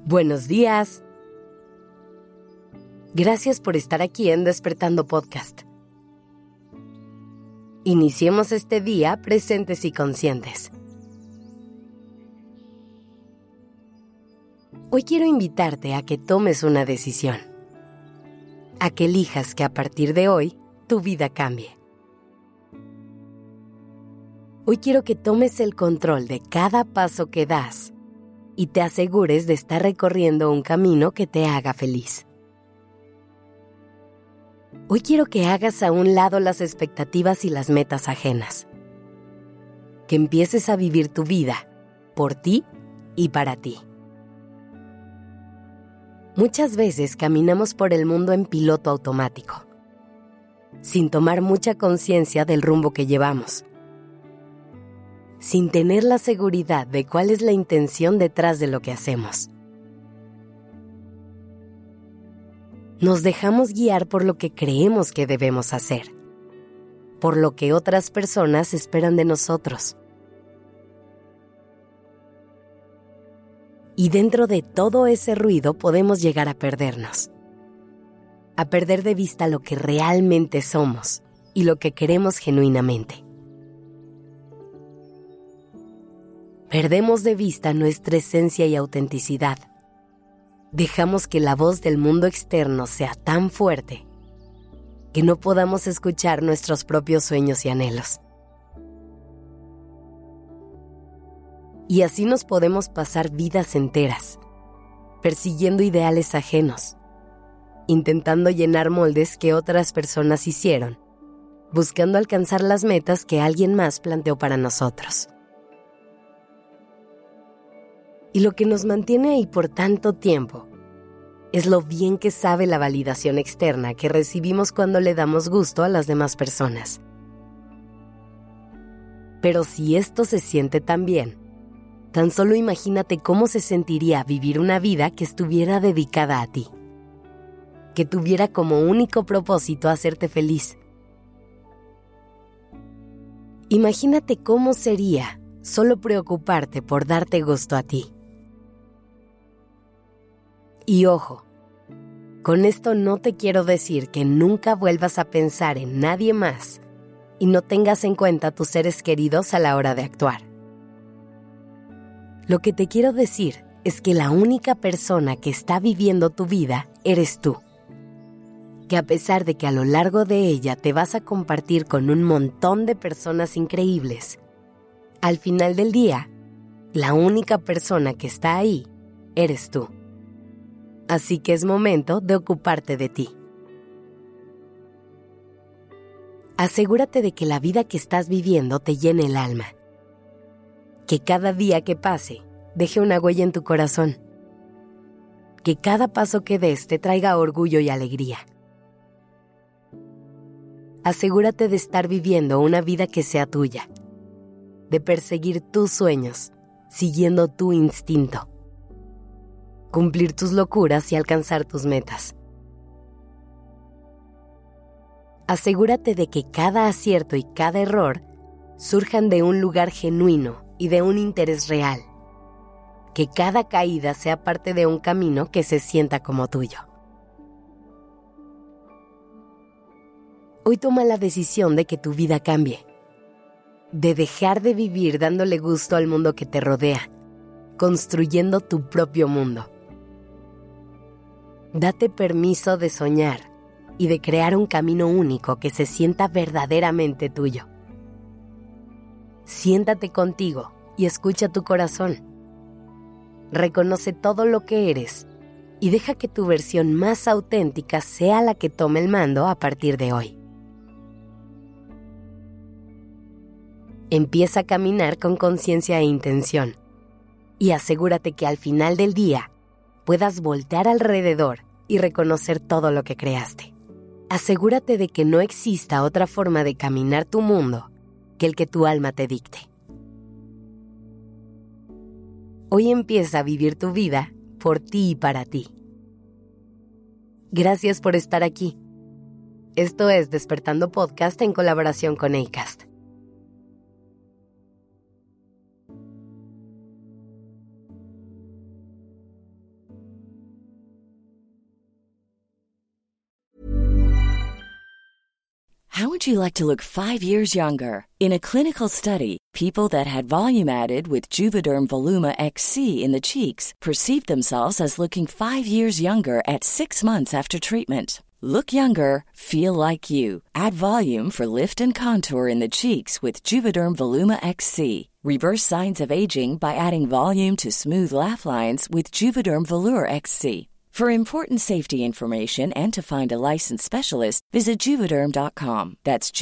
Buenos días. Gracias por estar aquí en Despertando Podcast. Iniciemos este día presentes y conscientes. Hoy quiero invitarte a que tomes una decisión, a que elijas que a partir de hoy tu vida cambie. Hoy quiero que tomes el control de cada paso que das y te asegures de estar recorriendo un camino que te haga feliz. Hoy quiero que hagas a un lado las expectativas y las metas ajenas. Que empieces a vivir tu vida por ti y para ti. Muchas veces caminamos por el mundo en piloto automático, sin tomar mucha conciencia del rumbo que llevamos, sin tener la seguridad de cuál es la intención detrás de lo que hacemos. Nos dejamos guiar por lo que creemos que debemos hacer, por lo que otras personas esperan de nosotros. Y dentro de todo ese ruido podemos llegar a perdernos, a perder de vista lo que realmente somos y lo que queremos genuinamente. Perdemos de vista nuestra esencia y autenticidad. Dejamos que la voz del mundo externo sea tan fuerte que no podamos escuchar nuestros propios sueños y anhelos. Y así nos podemos pasar vidas enteras, persiguiendo ideales ajenos, intentando llenar moldes que otras personas hicieron, buscando alcanzar las metas que alguien más planteó para nosotros. Y lo que nos mantiene ahí por tanto tiempo es lo bien que sabe la validación externa que recibimos cuando le damos gusto a las demás personas. Pero si esto se siente tan bien, tan solo imagínate cómo se sentiría vivir una vida que estuviera dedicada a ti, que tuviera como único propósito hacerte feliz. Imagínate cómo sería solo preocuparte por darte gusto a ti. Y ojo, con esto no te quiero decir que nunca vuelvas a pensar en nadie más y no tengas en cuenta a tus seres queridos a la hora de actuar. Lo que te quiero decir es que la única persona que está viviendo tu vida eres tú. Que a pesar de que a lo largo de ella te vas a compartir con un montón de personas increíbles, al final del día, la única persona que está ahí eres tú. Así que es momento de ocuparte de ti. Asegúrate de que la vida que estás viviendo te llene el alma. Que cada día que pase deje una huella en tu corazón. Que cada paso que des te traiga orgullo y alegría. Asegúrate de estar viviendo una vida que sea tuya. De perseguir tus sueños, siguiendo tu instinto. Cumplir tus locuras y alcanzar tus metas. Asegúrate de que cada acierto y cada error surjan de un lugar genuino y de un interés real. Que cada caída sea parte de un camino que se sienta como tuyo. Hoy toma la decisión de que tu vida cambie. De dejar de vivir dándole gusto al mundo que te rodea, construyendo tu propio mundo. Date permiso de soñar y de crear un camino único que se sienta verdaderamente tuyo. Siéntate contigo y escucha tu corazón. Reconoce todo lo que eres y deja que tu versión más auténtica sea la que tome el mando a partir de hoy. Empieza a caminar con conciencia e intención y asegúrate que al final del día puedas voltear alrededor y reconocer todo lo que creaste. Asegúrate de que no exista otra forma de caminar tu mundo que el que tu alma te dicte. Hoy empieza a vivir tu vida por ti y para ti. Gracias por estar aquí. Esto es Despertando Podcast en colaboración con Acast. would you like to look 5 years younger? In a clinical study, people that had volume added with Juvederm Voluma XC in the cheeks perceived themselves as looking 5 years younger at 6 months after treatment. Look younger, feel like you. Add volume for lift and contour in the cheeks with Juvederm Voluma XC. Reverse signs of aging by adding volume to smooth laugh lines with Juvederm Volure XC. For important safety information and to find a licensed specialist, visit Juvederm.com. That's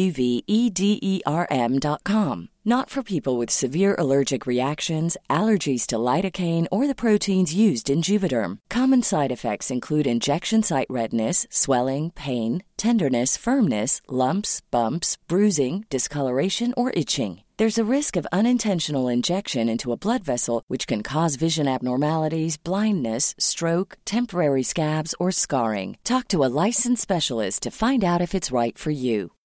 JUVEDERM.com. Not for people with severe allergic reactions, allergies to lidocaine, or the proteins used in Juvederm. Common side effects include injection site redness, swelling, pain, tenderness, firmness, lumps, bumps, bruising, discoloration, or itching. There's a risk of unintentional injection into a blood vessel, which can cause vision abnormalities, blindness, stroke, temporary scabs, or scarring. Talk to a licensed specialist to find out if it's right for you.